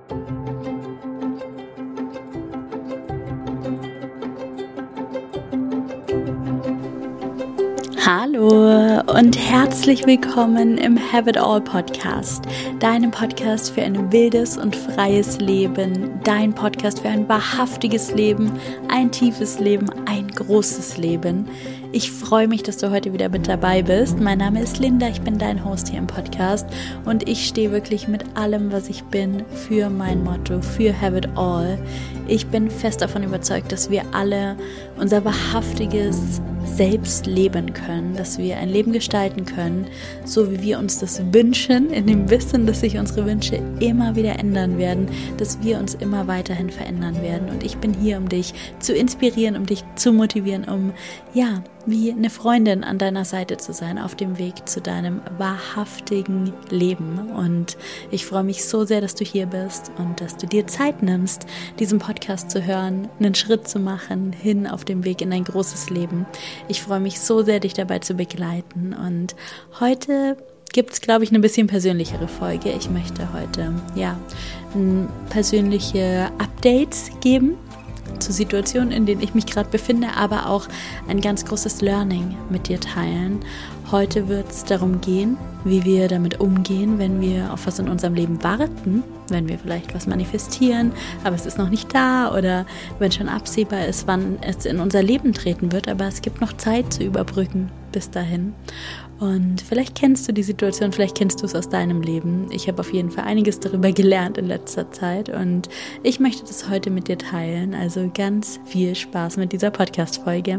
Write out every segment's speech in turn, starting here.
Hallo und herzlich willkommen im Have It All Podcast, deinem Podcast für ein wildes und freies Leben, dein Podcast für ein wahrhaftiges Leben, ein tiefes Leben, ein großes Leben. Ich freue mich, dass du heute wieder mit dabei bist. Mein Name ist Linda, ich bin dein Host hier im Podcast und ich stehe wirklich mit allem, was ich bin, für mein Motto, für Have It All. Ich bin fest davon überzeugt, dass wir alle unser wahrhaftiges Selbst leben können, dass wir ein Leben gestalten können, so wie wir uns das wünschen, in dem Wissen, dass sich unsere Wünsche immer wieder ändern werden, dass wir uns immer weiterhin verändern werden. Und ich bin hier, um dich zu inspirieren, um dich zu motivieren, um, wie eine Freundin an deiner Seite zu sein, auf dem Weg zu deinem wahrhaftigen Leben. Und ich freue mich so sehr, dass du hier bist und dass du dir Zeit nimmst, diesen Podcast zu hören, einen Schritt zu machen, hin auf dem Weg in dein großes Leben. Ich freue mich so sehr, dich dabei zu begleiten. Und heute gibt es, glaube ich, eine bisschen persönlichere Folge. Ich möchte heute, persönliche Updates geben zu Situationen, in denen ich mich gerade befinde, aber auch ein ganz großes Learning mit dir teilen. Heute wird es darum gehen, wie wir damit umgehen, wenn wir auf was in unserem Leben warten, wenn wir vielleicht was manifestieren, aber es ist noch nicht da oder wenn schon absehbar ist, wann es in unser Leben treten wird, aber es gibt noch Zeit zu überbrücken bis dahin. Und vielleicht kennst du die Situation, vielleicht kennst du es aus deinem Leben. Ich habe auf jeden Fall einiges darüber gelernt in letzter Zeit und ich möchte das heute mit dir teilen. Also ganz viel Spaß mit dieser Podcast-Folge.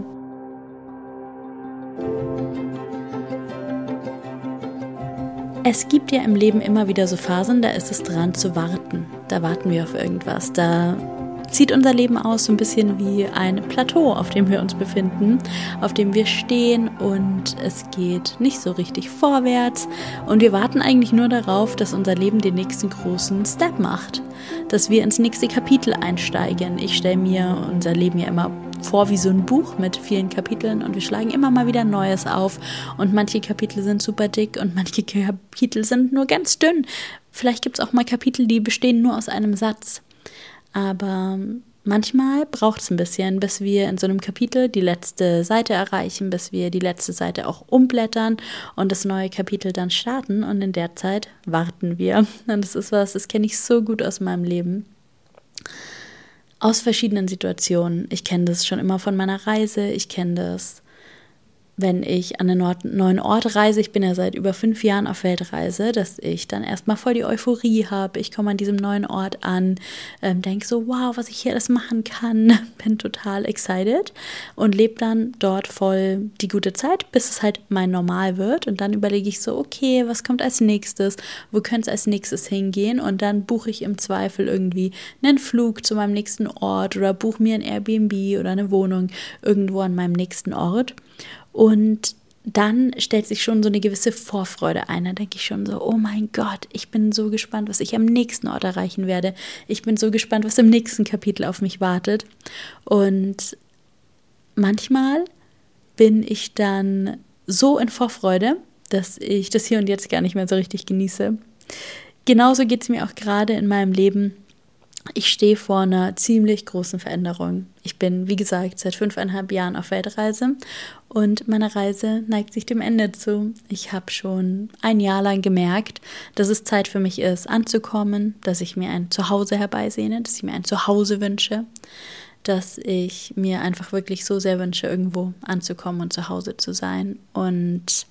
Es gibt ja im Leben immer wieder so Phasen, da ist es dran zu warten. Da warten wir auf irgendwas, da sieht unser Leben aus so ein bisschen wie ein Plateau, auf dem wir uns befinden, auf dem wir stehen und es geht nicht so richtig vorwärts und wir warten eigentlich nur darauf, dass unser Leben den nächsten großen Step macht, dass wir ins nächste Kapitel einsteigen. Ich stelle mir unser Leben ja immer vor wie so ein Buch mit vielen Kapiteln und wir schlagen immer mal wieder Neues auf und manche Kapitel sind super dick und manche Kapitel sind nur ganz dünn. Vielleicht gibt es auch mal Kapitel, die bestehen nur aus einem Satz. Aber manchmal braucht es ein bisschen, bis wir in so einem Kapitel die letzte Seite erreichen, bis wir die letzte Seite auch umblättern und das neue Kapitel dann starten. Und in der Zeit warten wir. Und das ist was, das kenne ich so gut aus meinem Leben. Aus verschiedenen Situationen. Ich kenne das schon immer von meiner Reise. Ich kenne das, wenn ich an einen neuen Ort reise, ich bin ja seit über 5 Jahren auf Weltreise, dass ich dann erstmal voll die Euphorie habe. Ich komme an diesem neuen Ort an, denke so, wow, was ich hier alles machen kann, bin total excited und lebe dann dort voll die gute Zeit, bis es halt mein Normal wird. Und dann überlege ich so, okay, was kommt als nächstes? Wo könnte es als nächstes hingehen? Und dann buche ich im Zweifel irgendwie einen Flug zu meinem nächsten Ort oder buche mir ein Airbnb oder eine Wohnung irgendwo an meinem nächsten Ort. Und dann stellt sich schon so eine gewisse Vorfreude ein. Da denke ich schon so, oh mein Gott, ich bin so gespannt, was ich am nächsten Ort erreichen werde. Ich bin so gespannt, was im nächsten Kapitel auf mich wartet. Und manchmal bin ich dann so in Vorfreude, dass ich das Hier und Jetzt gar nicht mehr so richtig genieße. Genauso geht es mir auch gerade in meinem Leben. Ich stehe vor einer ziemlich großen Veränderung. Ich bin, wie gesagt, seit 5,5 Jahren auf Weltreise und meine Reise neigt sich dem Ende zu. Ich habe schon ein Jahr lang gemerkt, dass es Zeit für mich ist, anzukommen, dass ich mir ein Zuhause herbeisehne, dass ich mir ein Zuhause wünsche, dass ich mir einfach wirklich so sehr wünsche, irgendwo anzukommen und zu Hause zu sein. Und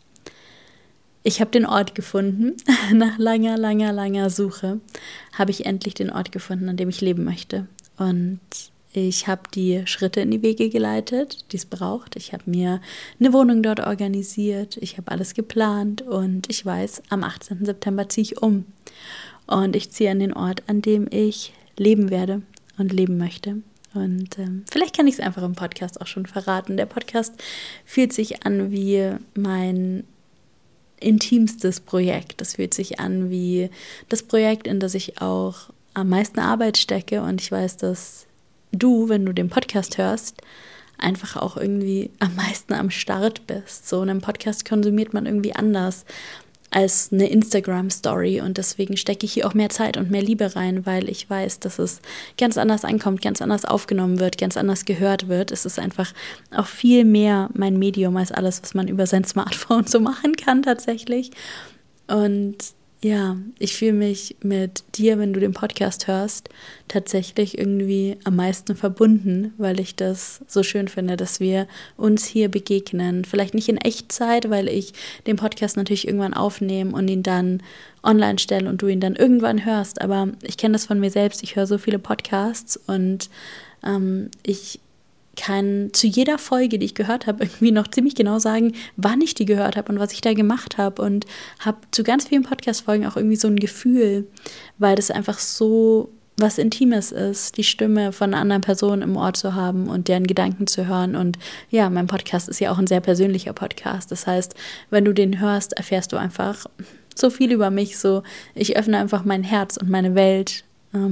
ich habe den Ort gefunden. Nach langer Suche habe ich endlich den Ort gefunden, an dem ich leben möchte. Und ich habe die Schritte in die Wege geleitet, die es braucht. Ich habe mir eine Wohnung dort organisiert. Ich habe alles geplant und ich weiß, am 18. September ziehe ich um. Und ich ziehe an den Ort, an dem ich leben werde und leben möchte. Und vielleicht kann ich es einfach im Podcast auch schon verraten. Der Podcast fühlt sich an wie mein intimstes Projekt. Das fühlt sich an wie das Projekt, in das ich auch am meisten Arbeit stecke. Und ich weiß, dass du, wenn du den Podcast hörst, einfach auch irgendwie am meisten am Start bist. So einen Podcast konsumiert man irgendwie anders. als eine Instagram-Story und deswegen stecke ich hier auch mehr Zeit und mehr Liebe rein, weil ich weiß, dass es ganz anders ankommt, ganz anders aufgenommen wird, ganz anders gehört wird. Es ist einfach auch viel mehr mein Medium als alles, was man über sein Smartphone so machen kann tatsächlich. Und ja, ich fühle mich mit dir, wenn du den Podcast hörst, tatsächlich irgendwie am meisten verbunden, weil ich das so schön finde, dass wir uns hier begegnen. Vielleicht nicht in Echtzeit, weil ich den Podcast natürlich irgendwann aufnehme und ihn dann online stelle und du ihn dann irgendwann hörst. Aber ich kenne das von mir selbst. Ich höre so viele Podcasts und ich kann zu jeder Folge, die ich gehört habe, irgendwie noch ziemlich genau sagen, wann ich die gehört habe und was ich da gemacht habe und habe zu ganz vielen Podcast-Folgen auch irgendwie so ein Gefühl, weil das einfach so was Intimes ist, die Stimme von einer anderen Person im Ohr zu haben und deren Gedanken zu hören. Und ja, mein Podcast ist ja auch ein sehr persönlicher Podcast. Das heißt, wenn du den hörst, erfährst du einfach so viel über mich. So, ich öffne einfach mein Herz und meine Welt,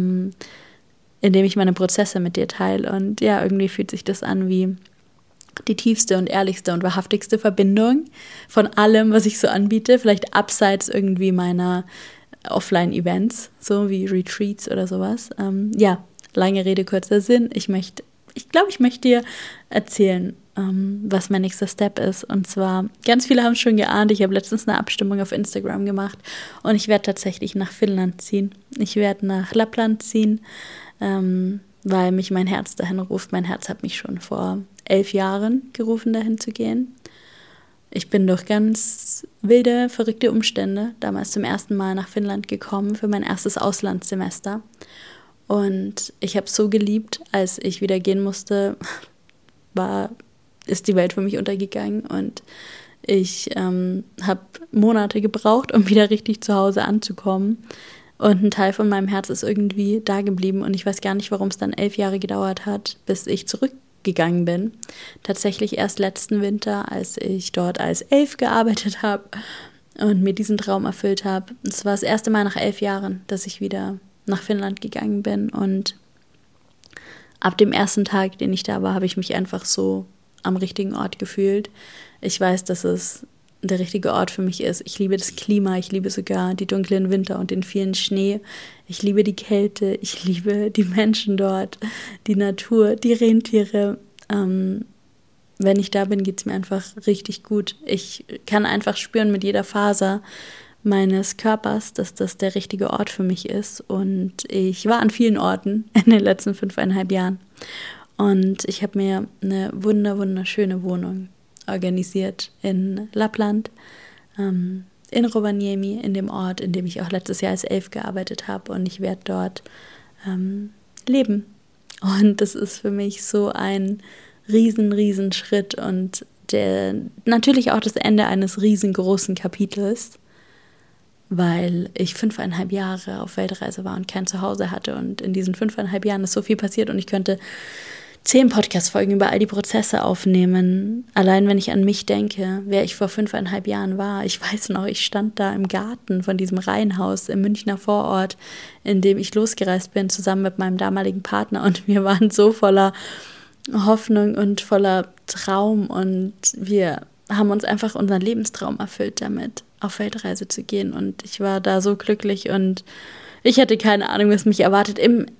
indem ich meine Prozesse mit dir teile. Und ja, irgendwie fühlt sich das an wie die tiefste und ehrlichste und wahrhaftigste Verbindung von allem, was ich so anbiete. Vielleicht abseits irgendwie meiner Offline-Events, so wie Retreats oder sowas. Ja, lange Rede, kurzer Sinn. Ich glaube, ich möchte dir erzählen, was mein nächster Step ist. Und zwar, ganz viele haben es schon geahnt, ich habe letztens eine Abstimmung auf Instagram gemacht und ich werde tatsächlich nach Finnland ziehen. Ich werde nach Lappland ziehen, weil mich mein Herz dahin ruft. Mein Herz hat mich schon vor 11 Jahren gerufen, dahin zu gehen. Ich bin durch ganz wilde, verrückte Umstände damals zum ersten Mal nach Finnland gekommen für mein erstes Auslandssemester. Und ich habe es so geliebt, als ich wieder gehen musste, ist die Welt für mich untergegangen. Und ich habe Monate gebraucht, um wieder richtig zu Hause anzukommen. Und ein Teil von meinem Herz ist irgendwie da geblieben. Und ich weiß gar nicht, warum es dann 11 Jahre gedauert hat, bis ich zurückgegangen bin. Tatsächlich erst letzten Winter, als ich dort als Elf gearbeitet habe und mir diesen Traum erfüllt habe. Es war das erste Mal nach 11 Jahren, dass ich wieder nach Finnland gegangen bin. Und ab dem ersten Tag, den ich da war, habe ich mich einfach so am richtigen Ort gefühlt. Ich weiß, dass es der richtige Ort für mich ist. Ich liebe das Klima, ich liebe sogar die dunklen Winter und den vielen Schnee. Ich liebe die Kälte, ich liebe die Menschen dort, die Natur, die Rentiere. Wenn ich da bin, geht es mir einfach richtig gut. Ich kann einfach spüren mit jeder Faser meines Körpers, dass das der richtige Ort für mich ist. Und ich war an vielen Orten in den letzten 5,5 Jahren. Und ich habe mir eine wunderschöne Wohnung organisiert in Lappland, in Rovaniemi, in dem Ort, in dem ich auch letztes Jahr als Elf gearbeitet habe. Und ich werde dort leben. Und das ist für mich so ein riesen Schritt und natürlich auch das Ende eines riesengroßen Kapitels, weil ich 5,5 Jahre auf Weltreise war und kein Zuhause hatte. Und in diesen 5,5 Jahren ist so viel passiert und ich könnte 10 Podcast-Folgen über all die Prozesse aufnehmen. Allein wenn ich an mich denke, wer ich vor 5,5 Jahren war. Ich weiß noch, ich stand da im Garten von diesem Reihenhaus im Münchner Vorort, in dem ich losgereist bin, zusammen mit meinem damaligen Partner. Und wir waren so voller Hoffnung und voller Traum. Und wir haben uns einfach unseren Lebenstraum erfüllt damit, auf Weltreise zu gehen. Und ich war da so glücklich und ich hatte keine Ahnung, was mich erwartet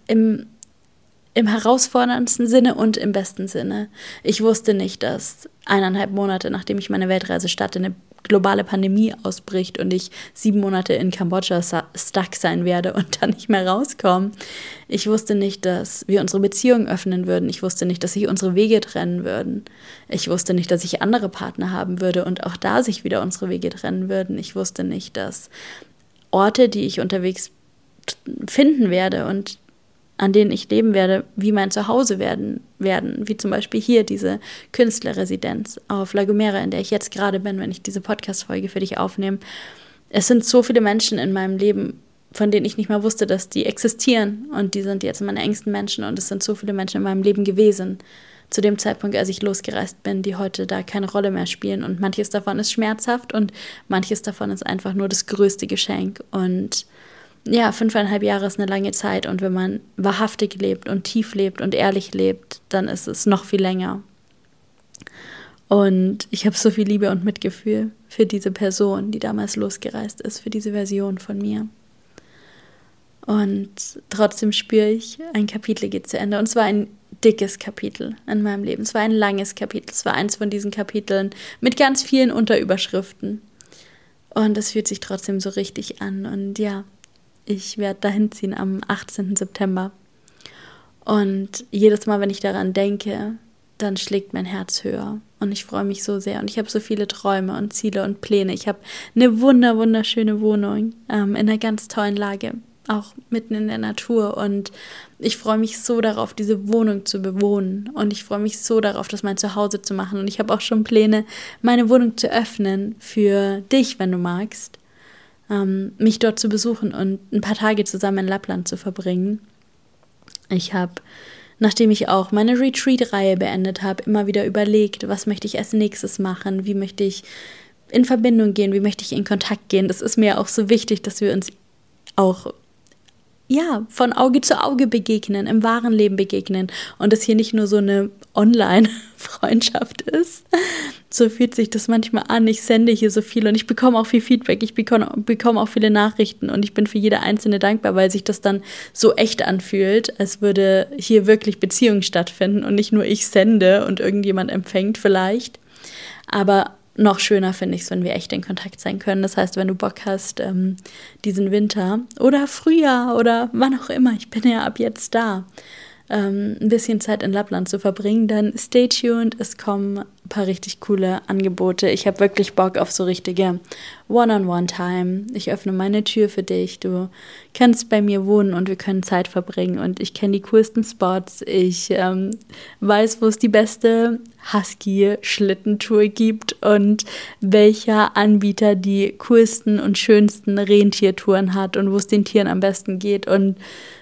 im herausforderndsten Sinne und im besten Sinne. Ich wusste nicht, dass 1,5 Monate, nachdem ich meine Weltreise starte, eine globale Pandemie ausbricht und ich 7 Monate in Kambodscha stuck sein werde und dann nicht mehr rauskomme. Ich wusste nicht, dass wir unsere Beziehung öffnen würden. Ich wusste nicht, dass sich unsere Wege trennen würden. Ich wusste nicht, dass ich andere Partner haben würde und auch da sich wieder unsere Wege trennen würden. Ich wusste nicht, dass Orte, die ich unterwegs finden werde und an denen ich leben werde, wie mein Zuhause werden, wie zum Beispiel hier diese Künstlerresidenz auf La Gomera, in der ich jetzt gerade bin, wenn ich diese Podcast-Folge für dich aufnehme. Es sind so viele Menschen in meinem Leben, von denen ich nicht mal wusste, dass die existieren und die sind jetzt meine engsten Menschen und es sind so viele Menschen in meinem Leben gewesen, zu dem Zeitpunkt, als ich losgereist bin, die heute da keine Rolle mehr spielen und manches davon ist schmerzhaft und manches davon ist einfach nur das größte Geschenk und ja, 5,5 Jahre ist eine lange Zeit und wenn man wahrhaftig lebt und tief lebt und ehrlich lebt, dann ist es noch viel länger. Und ich habe so viel Liebe und Mitgefühl für diese Person, die damals losgereist ist, für diese Version von mir. Und trotzdem spüre ich, ein Kapitel geht zu Ende. Und es war ein dickes Kapitel in meinem Leben. Es war ein langes Kapitel. Es war eins von diesen Kapiteln mit ganz vielen Unterüberschriften. Und es fühlt sich trotzdem so richtig an. Und ja, ich werde dahin ziehen am 18. September. Und jedes Mal, wenn ich daran denke, dann schlägt mein Herz höher. Und ich freue mich so sehr. Und ich habe so viele Träume und Ziele und Pläne. Ich habe eine wunderschöne Wohnung in einer ganz tollen Lage. Auch mitten in der Natur, und ich freue mich so darauf, diese Wohnung zu bewohnen, und ich freue mich so darauf, das mein Zuhause zu machen, und ich habe auch schon Pläne, meine Wohnung zu öffnen für dich, wenn du magst, mich dort zu besuchen und ein paar Tage zusammen in Lappland zu verbringen. Ich habe, nachdem ich auch meine Retreat-Reihe beendet habe, immer wieder überlegt, was möchte ich als nächstes machen, wie möchte ich in Verbindung gehen, wie möchte ich in Kontakt gehen. Das ist mir auch so wichtig, dass wir uns auch von Auge zu Auge begegnen, im wahren Leben begegnen, und das hier nicht nur so eine Online-Freundschaft ist. So fühlt sich das manchmal an. Ich sende hier so viel und ich bekomme auch viel Feedback, ich bekomme auch viele Nachrichten, und ich bin für jede einzelne dankbar, weil sich das dann so echt anfühlt, als würde hier wirklich Beziehung stattfinden und nicht nur ich sende und irgendjemand empfängt vielleicht. Aber noch schöner finde ich es, wenn wir echt in Kontakt sein können. Das heißt, wenn du Bock hast, diesen Winter oder Frühjahr oder wann auch immer, ich bin ja ab jetzt da, ein bisschen Zeit in Lappland zu verbringen, dann stay tuned, es kommen ein paar richtig coole Angebote. Ich habe wirklich Bock auf so richtige One-on-One-Time. Ich öffne meine Tür für dich, du kannst bei mir wohnen und wir können Zeit verbringen, und ich kenne die coolsten Spots. Ich weiß, wo es die beste Husky-Schlittentour gibt und welcher Anbieter die coolsten und schönsten Rentiertouren hat und wo es den Tieren am besten geht, und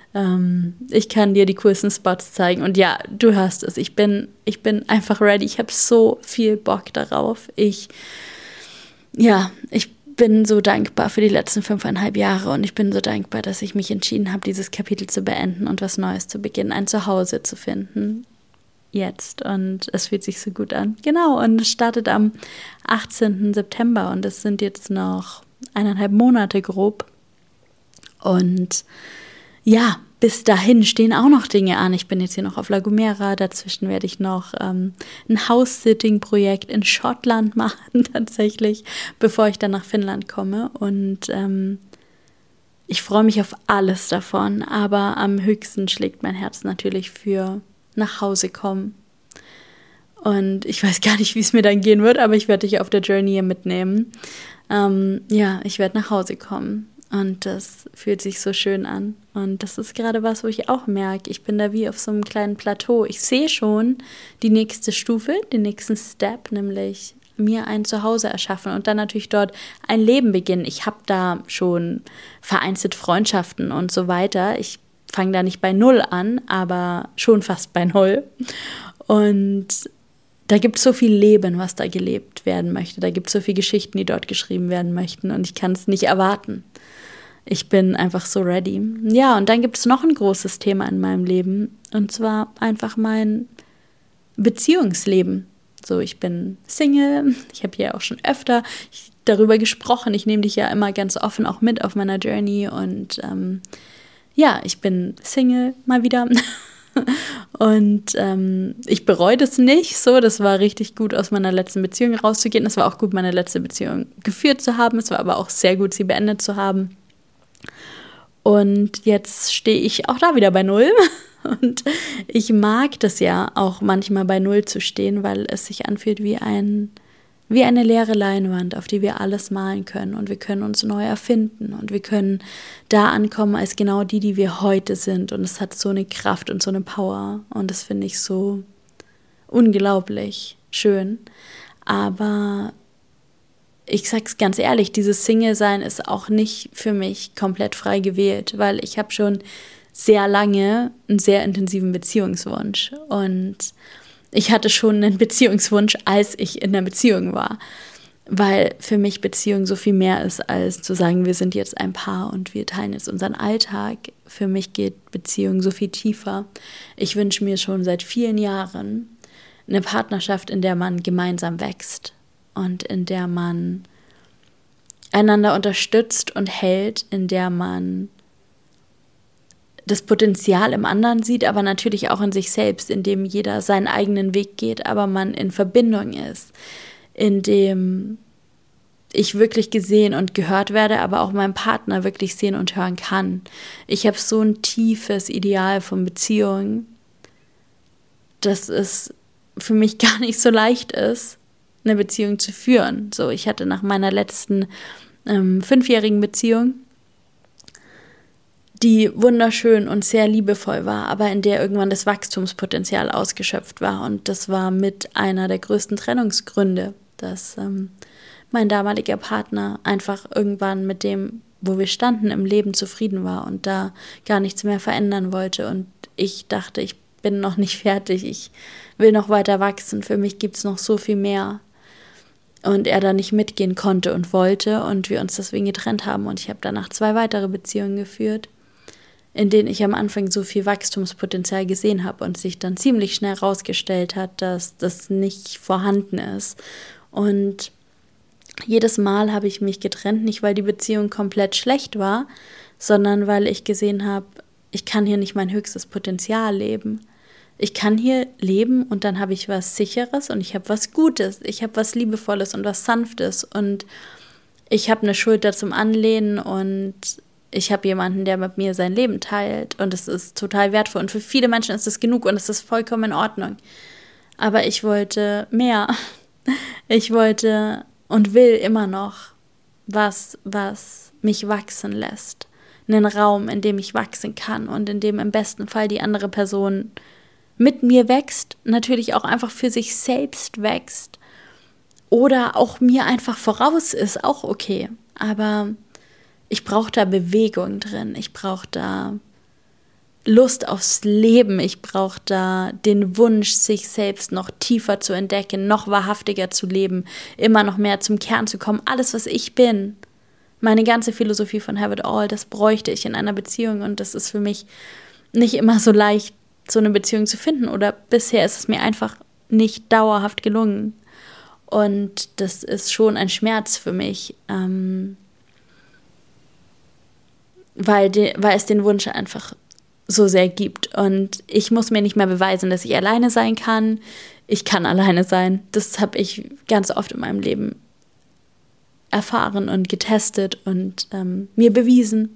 ich kann dir die coolsten Spots zeigen. Und ja, du hörst es, ich bin einfach ready. Ich habe so viel Bock darauf. Ich bin so dankbar für die letzten 5,5 Jahre, und ich bin so dankbar, dass ich mich entschieden habe, dieses Kapitel zu beenden und was Neues zu beginnen, ein Zuhause zu finden. Jetzt. Und es fühlt sich so gut an. Genau, und es startet am 18. September, und es sind jetzt noch 1,5 Monate grob. Und ja, bis dahin stehen auch noch Dinge an. Ich bin jetzt hier noch auf La Gomera. Dazwischen werde ich noch ein House-Sitting-Projekt in Schottland machen, tatsächlich, bevor ich dann nach Finnland komme. Und ich freue mich auf alles davon. Aber am höchsten schlägt mein Herz natürlich für nach Hause kommen. Und ich weiß gar nicht, wie es mir dann gehen wird, aber ich werde dich auf der Journey hier mitnehmen. Ich werde nach Hause kommen. Und das fühlt sich so schön an. Und das ist gerade was, wo ich auch merke, ich bin da wie auf so einem kleinen Plateau. Ich sehe schon die nächste Stufe, den nächsten Step, nämlich mir ein Zuhause erschaffen und dann natürlich dort ein Leben beginnen. Ich habe da schon vereinzelt Freundschaften und so weiter. Ich fange da nicht bei 0 an, aber schon fast bei 0. Und da gibt es so viel Leben, was da gelebt werden möchte. Da gibt es so viele Geschichten, die dort geschrieben werden möchten. Und ich kann es nicht erwarten. Ich bin einfach so ready. Ja, und dann gibt es noch ein großes Thema in meinem Leben. Und zwar einfach mein Beziehungsleben. So, ich bin Single. Ich habe hier auch schon öfter darüber gesprochen. Ich nehme dich ja immer ganz offen auch mit auf meiner Journey. Und ich bin Single mal wieder. Und ich bereue das nicht so. Das war richtig gut, aus meiner letzten Beziehung rauszugehen. Es war auch gut, meine letzte Beziehung geführt zu haben. Es war aber auch sehr gut, sie beendet zu haben. Und jetzt stehe ich auch da wieder bei 0. Und ich mag das ja auch manchmal bei 0 zu stehen, weil es sich anfühlt wie eine leere Leinwand, auf die wir alles malen können. Und wir können uns neu erfinden. Und wir können da ankommen als genau die wir heute sind. Und es hat so eine Kraft und so eine Power. Und das finde ich so unglaublich schön. Aber ich sag's ganz ehrlich, dieses Single-Sein ist auch nicht für mich komplett frei gewählt, weil ich habe schon sehr lange einen sehr intensiven Beziehungswunsch. Und ich hatte schon einen Beziehungswunsch, als ich in der Beziehung war, weil für mich Beziehung so viel mehr ist, als zu sagen, wir sind jetzt ein Paar und wir teilen jetzt unseren Alltag. Für mich geht Beziehung so viel tiefer. Ich wünsche mir schon seit vielen Jahren eine Partnerschaft, in der man gemeinsam wächst und in der man einander unterstützt und hält, in der man das Potenzial im anderen sieht, aber natürlich auch in sich selbst, in dem jeder seinen eigenen Weg geht, aber man in Verbindung ist, in dem ich wirklich gesehen und gehört werde, aber auch meinen Partner wirklich sehen und hören kann. Ich habe so ein tiefes Ideal von Beziehungen, dass es für mich gar nicht so leicht ist, eine Beziehung zu führen. So, ich hatte nach meiner letzten 5-jährigen Beziehung, die wunderschön und sehr liebevoll war, aber in der irgendwann das Wachstumspotenzial ausgeschöpft war. Und das war mit einer der größten Trennungsgründe, dass mein damaliger Partner einfach irgendwann mit dem, wo wir standen, im Leben zufrieden war und da gar nichts mehr verändern wollte. Und ich dachte, ich bin noch nicht fertig, ich will noch weiter wachsen, für mich gibt es noch so viel mehr. Und er da nicht mitgehen konnte und wollte und wir uns deswegen getrennt haben. Und ich habe danach 2 weitere Beziehungen geführt, in denen ich am Anfang so viel Wachstumspotenzial gesehen habe und sich dann ziemlich schnell herausgestellt hat, dass das nicht vorhanden ist. Und jedes Mal habe ich mich getrennt, nicht weil die Beziehung komplett schlecht war, sondern weil ich gesehen habe, ich kann hier nicht mein höchstes Potenzial leben. Ich kann hier leben und dann habe ich was Sicheres und ich habe was Gutes, ich habe was Liebevolles und was Sanftes und ich habe eine Schulter zum Anlehnen und ich habe jemanden, der mit mir sein Leben teilt und es ist total wertvoll und für viele Menschen ist es genug und es ist vollkommen in Ordnung. Aber ich wollte mehr. Ich wollte und will immer noch was mich wachsen lässt. Einen Raum, in dem ich wachsen kann und in dem im besten Fall die andere Person mit mir wächst, natürlich auch einfach für sich selbst wächst oder auch mir einfach voraus ist, auch okay. Aber ich brauche da Bewegung drin, ich brauche da Lust aufs Leben, ich brauche da den Wunsch, sich selbst noch tiefer zu entdecken, noch wahrhaftiger zu leben, immer noch mehr zum Kern zu kommen. Alles, was ich bin, meine ganze Philosophie von Have It All, das bräuchte ich in einer Beziehung und das ist für mich nicht immer so leicht, so eine Beziehung zu finden oder bisher ist es mir einfach nicht dauerhaft gelungen und das ist schon ein Schmerz für mich, weil es den Wunsch einfach so sehr gibt und ich muss mir nicht mehr beweisen, dass ich alleine sein kann. Ich kann alleine sein. Das habe ich ganz oft in meinem Leben erfahren und getestet und mir bewiesen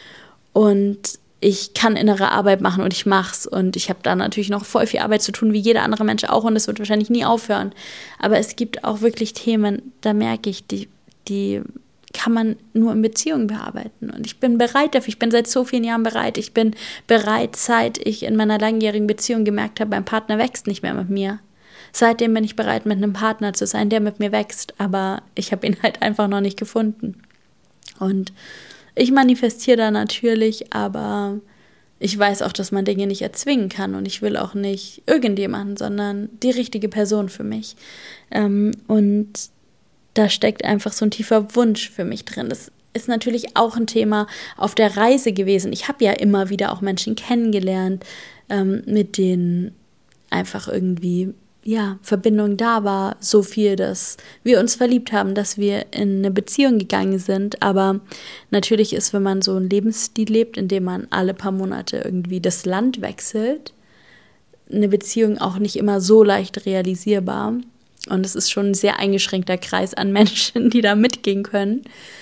und ich kann innere Arbeit machen und ich mach's und ich habe da natürlich noch voll viel Arbeit zu tun, wie jeder andere Mensch auch und es wird wahrscheinlich nie aufhören. Aber es gibt auch wirklich Themen, da merke ich, die kann man nur in Beziehungen bearbeiten und ich bin bereit dafür, ich bin seit so vielen Jahren bereit. Ich bin bereit, seit ich in meiner langjährigen Beziehung gemerkt habe, mein Partner wächst nicht mehr mit mir. Seitdem bin ich bereit, mit einem Partner zu sein, der mit mir wächst, aber ich habe ihn halt einfach noch nicht gefunden. Und ich manifestiere da natürlich, aber ich weiß auch, dass man Dinge nicht erzwingen kann und ich will auch nicht irgendjemanden, sondern die richtige Person für mich. Und da steckt einfach so ein tiefer Wunsch für mich drin. Das ist natürlich auch ein Thema auf der Reise gewesen. Ich habe ja immer wieder auch Menschen kennengelernt, mit denen einfach irgendwie Verbindung da war, so viel, dass wir uns verliebt haben, dass wir in eine Beziehung gegangen sind. Aber natürlich ist, wenn man so einen Lebensstil lebt, in dem man alle paar Monate irgendwie das Land wechselt, eine Beziehung auch nicht immer so leicht realisierbar. Und es ist schon ein sehr eingeschränkter Kreis an Menschen, die da mitgehen können.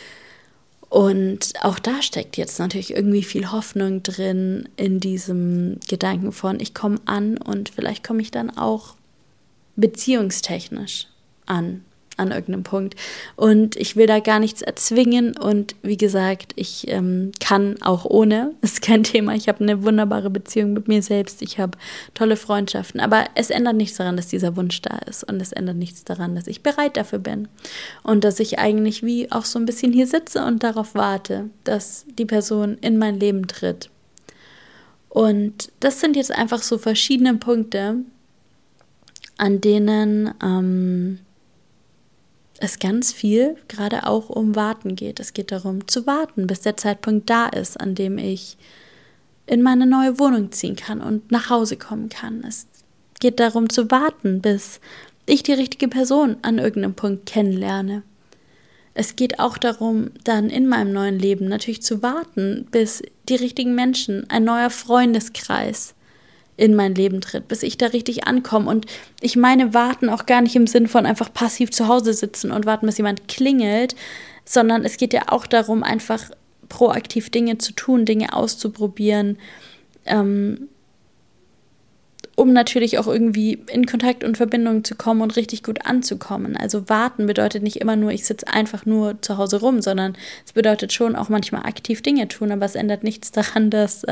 Und auch da steckt jetzt natürlich irgendwie viel Hoffnung drin in diesem Gedanken von, ich komme an und vielleicht komme ich dann auch beziehungstechnisch an irgendeinem Punkt. Und ich will da gar nichts erzwingen und wie gesagt, ich kann auch ohne, ist kein Thema. Ich habe eine wunderbare Beziehung mit mir selbst, ich habe tolle Freundschaften, aber es ändert nichts daran, dass dieser Wunsch da ist und es ändert nichts daran, dass ich bereit dafür bin und dass ich eigentlich wie auch so ein bisschen hier sitze und darauf warte, dass die Person in mein Leben tritt. Und das sind jetzt einfach so verschiedene Punkte, an denen es ganz viel gerade auch um Warten geht. Es geht darum zu warten, bis der Zeitpunkt da ist, an dem ich in meine neue Wohnung ziehen kann und nach Hause kommen kann. Es geht darum zu warten, bis ich die richtige Person an irgendeinem Punkt kennenlerne. Es geht auch darum, dann in meinem neuen Leben natürlich zu warten, bis die richtigen Menschen, ein neuer Freundeskreis in mein Leben tritt, bis ich da richtig ankomme. Und ich meine warten auch gar nicht im Sinn von einfach passiv zu Hause sitzen und warten, bis jemand klingelt, sondern es geht ja auch darum, einfach proaktiv Dinge zu tun, Dinge auszuprobieren, um natürlich auch irgendwie in Kontakt und Verbindung zu kommen und richtig gut anzukommen. Also warten bedeutet nicht immer nur, ich sitze einfach nur zu Hause rum, sondern es bedeutet schon auch manchmal aktiv Dinge tun, aber es ändert nichts daran,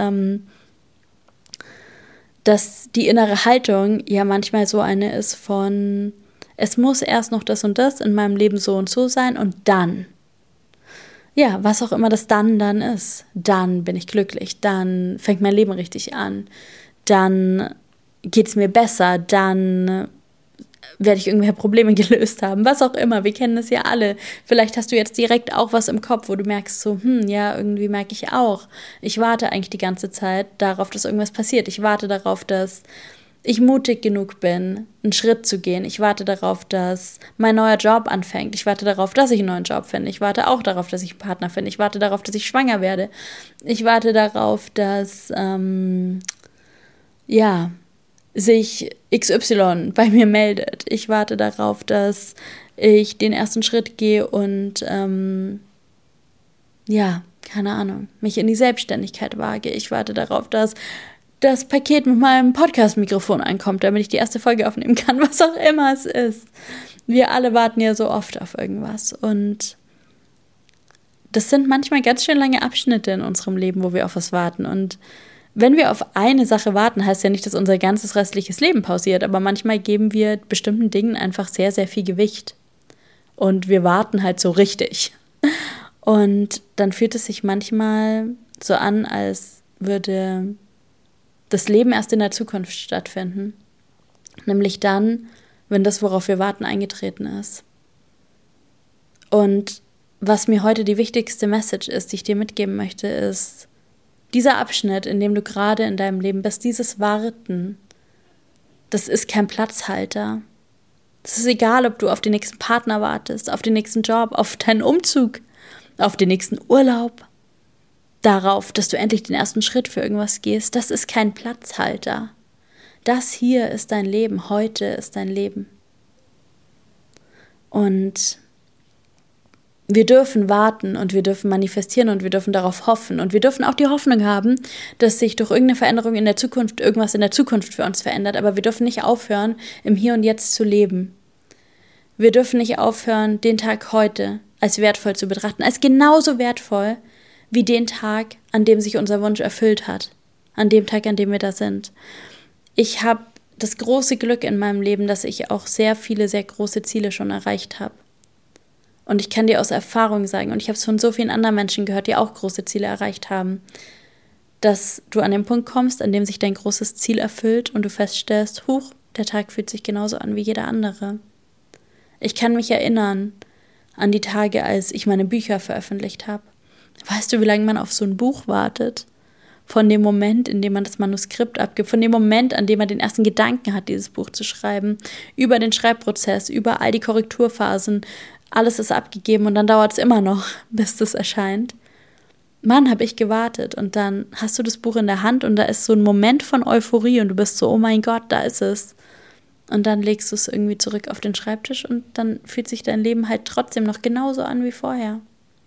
dass die innere Haltung ja manchmal so eine ist von, es muss erst noch das und das in meinem Leben so und so sein und dann, ja, was auch immer das dann ist, dann bin ich glücklich, dann fängt mein Leben richtig an, dann geht es mir besser, dann werde ich irgendwelche Probleme gelöst haben, was auch immer, wir kennen das ja alle. Vielleicht hast du jetzt direkt auch was im Kopf, wo du merkst so, ja, irgendwie merke ich auch, ich warte eigentlich die ganze Zeit darauf, dass irgendwas passiert. Ich warte darauf, dass ich mutig genug bin, einen Schritt zu gehen. Ich warte darauf, dass mein neuer Job anfängt. Ich warte darauf, dass ich einen neuen Job finde. Ich warte auch darauf, dass ich einen Partner finde. Ich warte darauf, dass ich schwanger werde. Ich warte darauf, dass, sich XY bei mir meldet. Ich warte darauf, dass ich den ersten Schritt gehe und, keine Ahnung, mich in die Selbstständigkeit wage. Ich warte darauf, dass das Paket mit meinem Podcast-Mikrofon ankommt, damit ich die erste Folge aufnehmen kann, was auch immer es ist. Wir alle warten ja so oft auf irgendwas und das sind manchmal ganz schön lange Abschnitte in unserem Leben, wo wir auf was warten und wenn wir auf eine Sache warten, heißt ja nicht, dass unser ganzes restliches Leben pausiert, aber manchmal geben wir bestimmten Dingen einfach sehr, sehr viel Gewicht. Und wir warten halt so richtig. Und dann fühlt es sich manchmal so an, als würde das Leben erst in der Zukunft stattfinden. Nämlich dann, wenn das, worauf wir warten, eingetreten ist. Und was mir heute die wichtigste Message ist, die ich dir mitgeben möchte, ist, dieser Abschnitt, in dem du gerade in deinem Leben bist, dieses Warten, das ist kein Platzhalter. Es ist egal, ob du auf den nächsten Partner wartest, auf den nächsten Job, auf deinen Umzug, auf den nächsten Urlaub, darauf, dass du endlich den ersten Schritt für irgendwas gehst. Das ist kein Platzhalter. Das hier ist dein Leben, heute ist dein Leben. Und wir dürfen warten und wir dürfen manifestieren und wir dürfen darauf hoffen und wir dürfen auch die Hoffnung haben, dass sich durch irgendeine Veränderung in der Zukunft irgendwas in der Zukunft für uns verändert, aber wir dürfen nicht aufhören, im Hier und Jetzt zu leben. Wir dürfen nicht aufhören, den Tag heute als wertvoll zu betrachten, als genauso wertvoll wie den Tag, an dem sich unser Wunsch erfüllt hat, an dem Tag, an dem wir da sind. Ich habe das große Glück in meinem Leben, dass ich auch sehr viele, sehr große Ziele schon erreicht habe. Und ich kann dir aus Erfahrung sagen, und ich habe es von so vielen anderen Menschen gehört, die auch große Ziele erreicht haben, dass du an den Punkt kommst, an dem sich dein großes Ziel erfüllt und du feststellst, huch, der Tag fühlt sich genauso an wie jeder andere. Ich kann mich erinnern an die Tage, als ich meine Bücher veröffentlicht habe. Weißt du, wie lange man auf so ein Buch wartet? Von dem Moment, in dem man das Manuskript abgibt, von dem Moment, an dem man den ersten Gedanken hat, dieses Buch zu schreiben, über den Schreibprozess, über all die Korrekturphasen, alles ist abgegeben und dann dauert es immer noch, bis das erscheint. Mann, habe ich gewartet und dann hast du das Buch in der Hand und da ist so ein Moment von Euphorie und du bist so, oh mein Gott, da ist es. Und dann legst du es irgendwie zurück auf den Schreibtisch und dann fühlt sich dein Leben halt trotzdem noch genauso an wie vorher.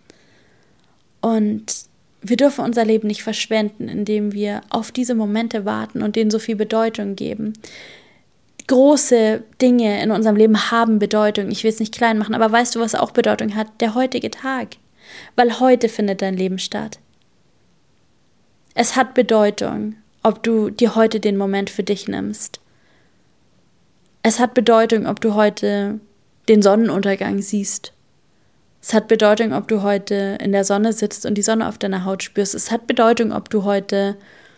Und wir dürfen unser Leben nicht verschwenden, indem wir auf diese Momente warten und denen so viel Bedeutung geben. Große Dinge in unserem Leben haben Bedeutung. Ich will es nicht klein machen, aber weißt du, was auch Bedeutung hat? Der heutige Tag. Weil heute findet dein Leben statt. Es hat Bedeutung, ob du dir heute den Moment für dich nimmst. Es hat Bedeutung, ob du heute den Sonnenuntergang siehst. Es hat Bedeutung, ob du heute in der Sonne sitzt und die Sonne auf deiner Haut spürst. Es hat Bedeutung, ob du heute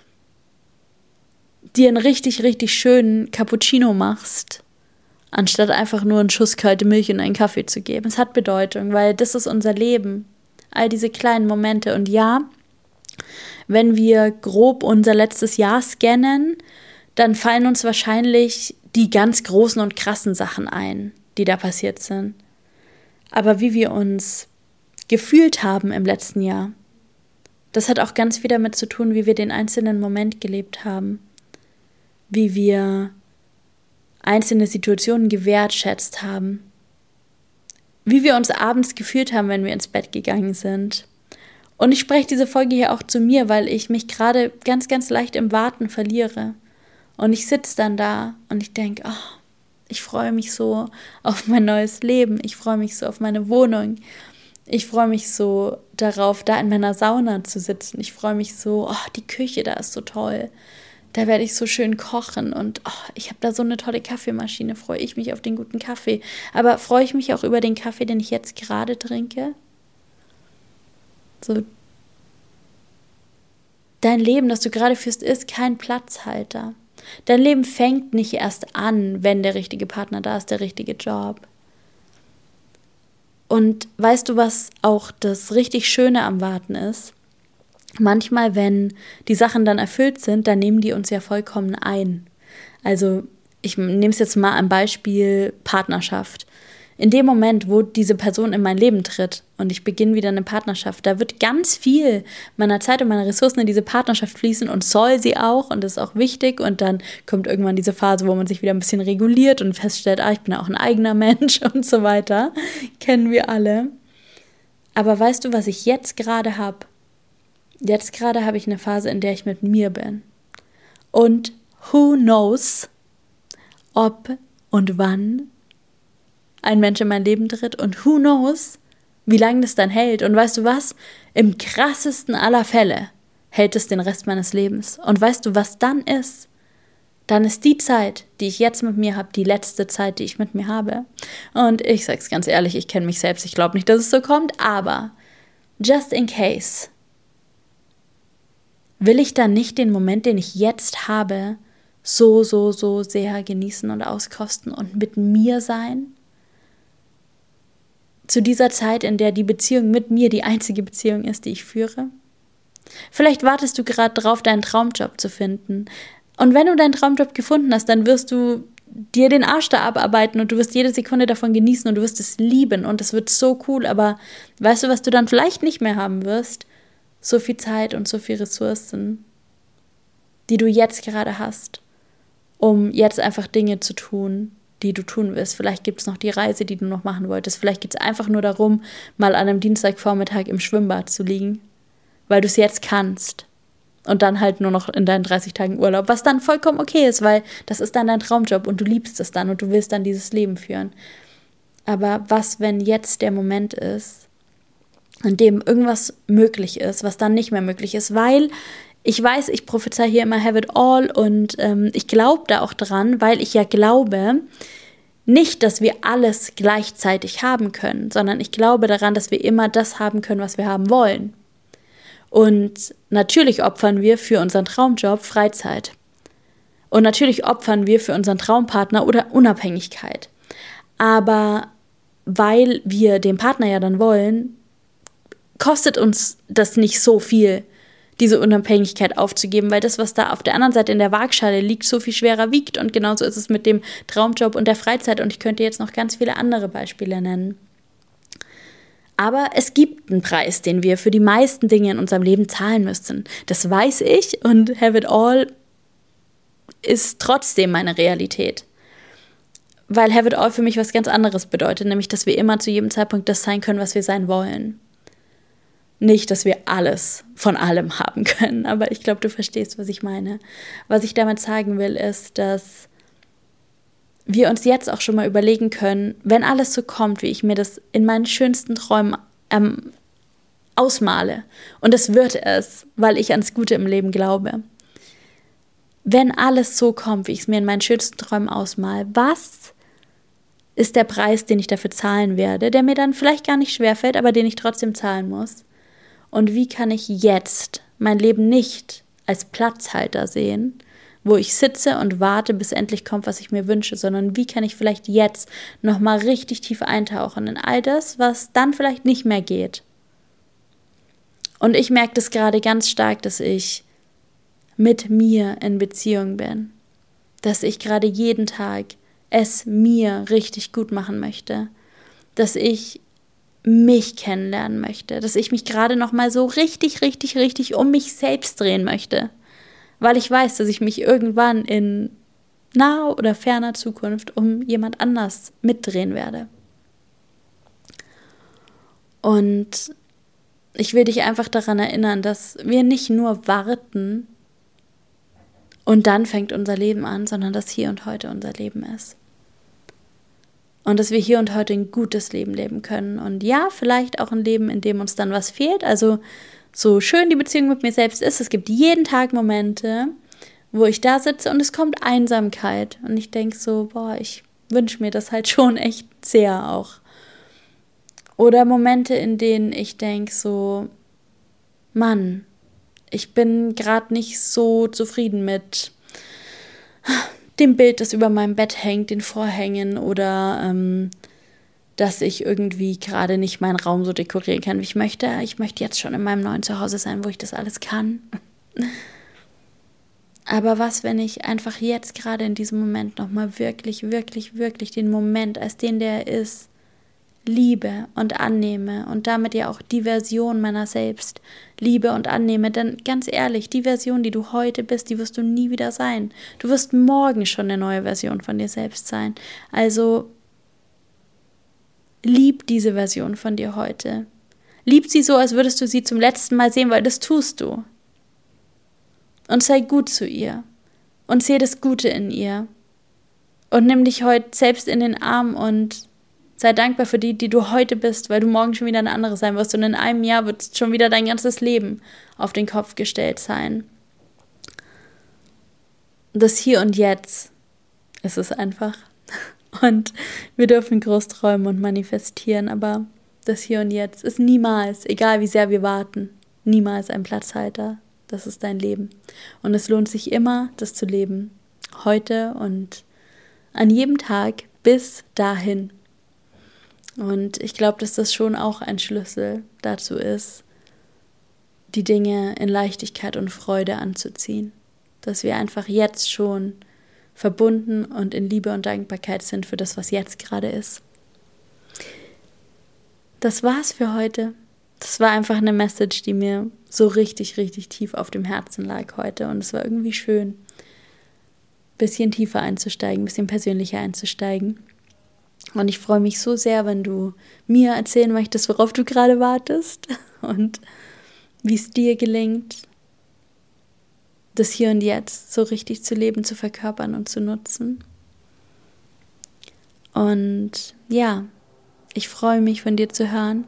dir einen richtig, richtig schönen Cappuccino machst, anstatt einfach nur einen Schuss kalte Milch in einen Kaffee zu geben. Es hat Bedeutung, weil das ist unser Leben. All diese kleinen Momente. Und ja, wenn wir grob unser letztes Jahr scannen, dann fallen uns wahrscheinlich die ganz großen und krassen Sachen ein, die da passiert sind. Aber wie wir uns gefühlt haben im letzten Jahr, das hat auch ganz viel damit zu tun, wie wir den einzelnen Moment gelebt haben, wie wir einzelne Situationen gewertschätzt haben, wie wir uns abends gefühlt haben, wenn wir ins Bett gegangen sind. Und ich spreche diese Folge hier auch zu mir, weil ich mich gerade ganz, ganz leicht im Warten verliere. Und ich sitze dann da und ich denke, oh, ich freue mich so auf mein neues Leben, ich freue mich so auf meine Wohnung, ich freue mich so darauf, da in meiner Sauna zu sitzen, ich freue mich so, oh, die Küche da ist so toll, da werde ich so schön kochen und oh, ich habe da so eine tolle Kaffeemaschine, freue ich mich auf den guten Kaffee. Aber freue ich mich auch über den Kaffee, den ich jetzt gerade trinke? So, dein Leben, das du gerade führst, ist kein Platzhalter. Dein Leben fängt nicht erst an, wenn der richtige Partner da ist, der richtige Job. Und weißt du, was auch das richtig Schöne am Warten ist? Manchmal, wenn die Sachen dann erfüllt sind, dann nehmen die uns ja vollkommen ein. Also ich nehme es jetzt mal am Beispiel Partnerschaft. In dem Moment, wo diese Person in mein Leben tritt und ich beginne wieder eine Partnerschaft, da wird ganz viel meiner Zeit und meiner Ressourcen in diese Partnerschaft fließen und soll sie auch und das ist auch wichtig und dann kommt irgendwann diese Phase, wo man sich wieder ein bisschen reguliert und feststellt, ich bin ja auch ein eigener Mensch und so weiter, kennen wir alle. Aber weißt du, was ich jetzt gerade habe? Jetzt gerade habe ich eine Phase, in der ich mit mir bin und who knows, ob und wann ein Mensch in mein Leben tritt und who knows, wie lange das dann hält. Und weißt du was? Im krassesten aller Fälle hält es den Rest meines Lebens. Und weißt du, was dann ist? Dann ist die Zeit, die ich jetzt mit mir habe, die letzte Zeit, die ich mit mir habe. Und ich sag's ganz ehrlich, ich kenne mich selbst, ich glaube nicht, dass es so kommt, aber just in case will ich dann nicht den Moment, den ich jetzt habe, so sehr genießen und auskosten und mit mir sein? Zu dieser Zeit, in der die Beziehung mit mir die einzige Beziehung ist, die ich führe? Vielleicht wartest du gerade drauf, deinen Traumjob zu finden. Und wenn du deinen Traumjob gefunden hast, dann wirst du dir den Arsch da abarbeiten und du wirst jede Sekunde davon genießen und du wirst es lieben und es wird so cool. Aber weißt du, was du dann vielleicht nicht mehr haben wirst? So viel Zeit und so viel Ressourcen, die du jetzt gerade hast, um jetzt einfach Dinge zu tun, die du tun willst. Vielleicht gibt es noch die Reise, die du noch machen wolltest. Vielleicht geht es einfach nur darum, mal an einem Dienstagvormittag im Schwimmbad zu liegen, weil du es jetzt kannst. Und dann halt nur noch in deinen 30 Tagen Urlaub, was dann vollkommen okay ist, weil das ist dann dein Traumjob und du liebst es dann und du willst dann dieses Leben führen. Aber was, wenn jetzt der Moment ist, in dem irgendwas möglich ist, was dann nicht mehr möglich ist, weil ich weiß, ich prophezei hier immer have it all und ich glaube da auch dran, weil ich ja glaube, nicht, dass wir alles gleichzeitig haben können, sondern ich glaube daran, dass wir immer das haben können, was wir haben wollen. Und natürlich opfern wir für unseren Traumjob Freizeit. Und natürlich opfern wir für unseren Traumpartner oder Unabhängigkeit. Aber weil wir den Partner ja dann wollen, kostet uns das nicht so viel, diese Unabhängigkeit aufzugeben, weil das, was da auf der anderen Seite in der Waagschale liegt, so viel schwerer wiegt. Und genauso ist es mit dem Traumjob und der Freizeit. Und ich könnte jetzt noch ganz viele andere Beispiele nennen. Aber es gibt einen Preis, den wir für die meisten Dinge in unserem Leben zahlen müssen. Das weiß ich und have it all ist trotzdem meine Realität. Weil have it all für mich was ganz anderes bedeutet, nämlich, dass wir immer zu jedem Zeitpunkt das sein können, was wir sein wollen. Nicht, dass wir alles von allem haben können, aber ich glaube, du verstehst, was ich meine. Was ich damit sagen will, ist, dass wir uns jetzt auch schon mal überlegen können, wenn alles so kommt, wie ich mir das in meinen schönsten Träumen ausmale, und es wird es, weil ich ans Gute im Leben glaube. Wenn alles so kommt, wie ich es mir in meinen schönsten Träumen ausmale, was ist der Preis, den ich dafür zahlen werde, der mir dann vielleicht gar nicht schwerfällt, aber den ich trotzdem zahlen muss? Und wie kann ich jetzt mein Leben nicht als Platzhalter sehen, wo ich sitze und warte, bis endlich kommt, was ich mir wünsche, sondern wie kann ich vielleicht jetzt nochmal richtig tief eintauchen in all das, was dann vielleicht nicht mehr geht. Und ich merke das gerade ganz stark, dass ich mit mir in Beziehung bin. dass ich gerade jeden Tag es mir richtig gut machen möchte, dass ich mich kennenlernen möchte, dass ich mich gerade nochmal so richtig, richtig, richtig um mich selbst drehen möchte, weil ich weiß, dass ich mich irgendwann in naher oder ferner Zukunft um jemand anders mitdrehen werde. Und ich will dich einfach daran erinnern, dass wir nicht nur warten und dann fängt unser Leben an, sondern dass hier und heute unser Leben ist. Und dass wir hier und heute ein gutes Leben leben können. Und ja, vielleicht auch ein Leben, in dem uns dann was fehlt. Also so schön die Beziehung mit mir selbst ist, es gibt jeden Tag Momente, wo ich da sitze und es kommt Einsamkeit. Und ich denke so, ich wünsche mir das halt schon echt sehr auch. Oder Momente, in denen ich denke so, Mann, ich bin gerade nicht so zufrieden mit dem Bild, das über meinem Bett hängt, den Vorhängen oder dass ich irgendwie gerade nicht meinen Raum so dekorieren kann, wie ich möchte. Ich möchte jetzt schon in meinem neuen Zuhause sein, wo ich das alles kann. Aber was, wenn ich einfach jetzt gerade in diesem Moment nochmal wirklich, wirklich, wirklich den Moment als den, der er ist, liebe und annehme und damit ja auch die Version meiner selbst liebe und annehme, denn ganz ehrlich, die Version, die du heute bist, die wirst du nie wieder sein. Du wirst morgen schon eine neue Version von dir selbst sein. Also lieb diese Version von dir heute. Lieb sie so, als würdest du sie zum letzten Mal sehen, weil das tust du. Und sei gut zu ihr und sehe das Gute in ihr und nimm dich heute selbst in den Arm und sei dankbar für die du heute bist, weil du morgen schon wieder eine andere sein wirst und in einem Jahr wird schon wieder dein ganzes Leben auf den Kopf gestellt sein. Das Hier und Jetzt ist es einfach. Und wir dürfen groß träumen und manifestieren, aber das Hier und Jetzt ist niemals, egal wie sehr wir warten, niemals ein Platzhalter. Das ist dein Leben. Und es lohnt sich immer, das zu leben. Heute und an jedem Tag bis dahin. Und ich glaube, dass das schon auch ein Schlüssel dazu ist, die Dinge in Leichtigkeit und Freude anzuziehen. Dass wir einfach jetzt schon verbunden und in Liebe und Dankbarkeit sind für das, was jetzt gerade ist. Das war's für heute. Das war einfach eine Message, die mir so richtig, richtig tief auf dem Herzen lag heute. Und es war irgendwie schön, ein bisschen tiefer einzusteigen, ein bisschen persönlicher einzusteigen. Und ich freue mich so sehr, wenn du mir erzählen möchtest, worauf du gerade wartest und wie es dir gelingt, das Hier und Jetzt so richtig zu leben, zu verkörpern und zu nutzen. Und ja, ich freue mich, von dir zu hören.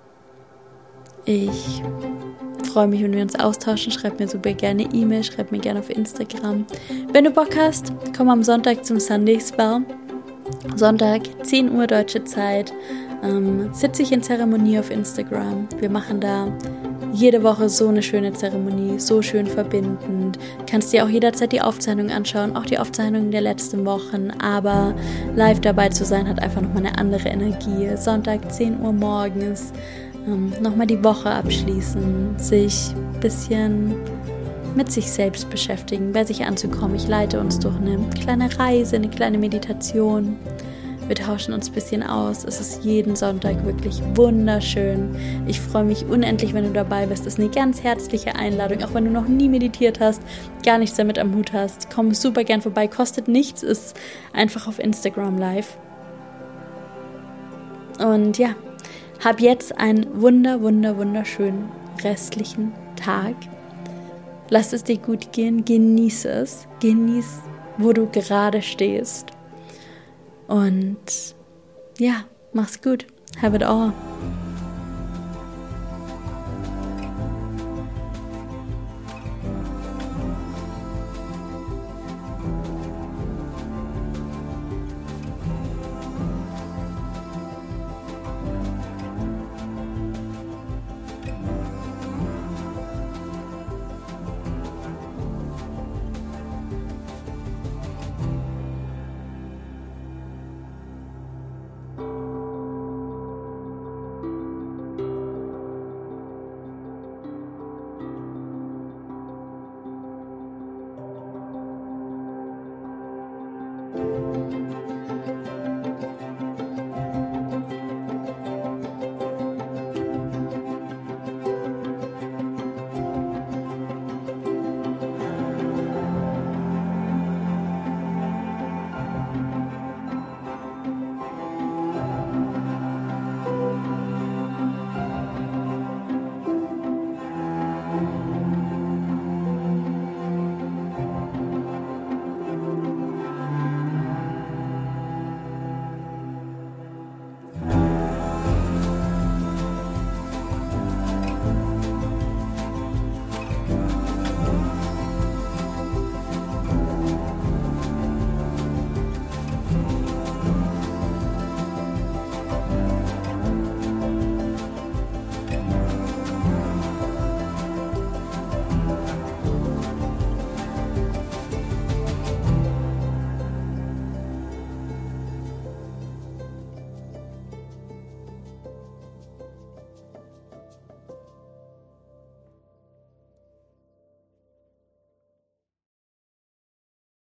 Ich freue mich, wenn wir uns austauschen. Schreib mir super gerne E-Mail, schreib mir gerne auf Instagram. Wenn du Bock hast, komm am Sonntag zum Sunday Spell. Sonntag, 10 Uhr deutsche Zeit, sitze ich in Zeremonie auf Instagram. Wir machen da jede Woche so eine schöne Zeremonie, so schön verbindend. Kannst dir auch jederzeit die Aufzeichnung anschauen, auch die Aufzeichnungen der letzten Wochen. Aber live dabei zu sein, hat einfach nochmal eine andere Energie. Sonntag, 10 Uhr morgens, nochmal die Woche abschließen, sich ein bisschen mit sich selbst beschäftigen, bei sich anzukommen. Ich leite uns durch eine kleine Reise, eine kleine Meditation. Wir tauschen uns ein bisschen aus. Es ist jeden Sonntag wirklich wunderschön. Ich freue mich unendlich, wenn du dabei bist. Das ist eine ganz herzliche Einladung, auch wenn du noch nie meditiert hast, gar nichts damit am Hut hast. Komm super gern vorbei, kostet nichts, ist einfach auf Instagram live. Und ja, hab jetzt einen wunderschönen restlichen Tag. Lass es dir gut gehen, genieße es, genieß, wo du gerade stehst. Und ja, mach's gut. Have it all.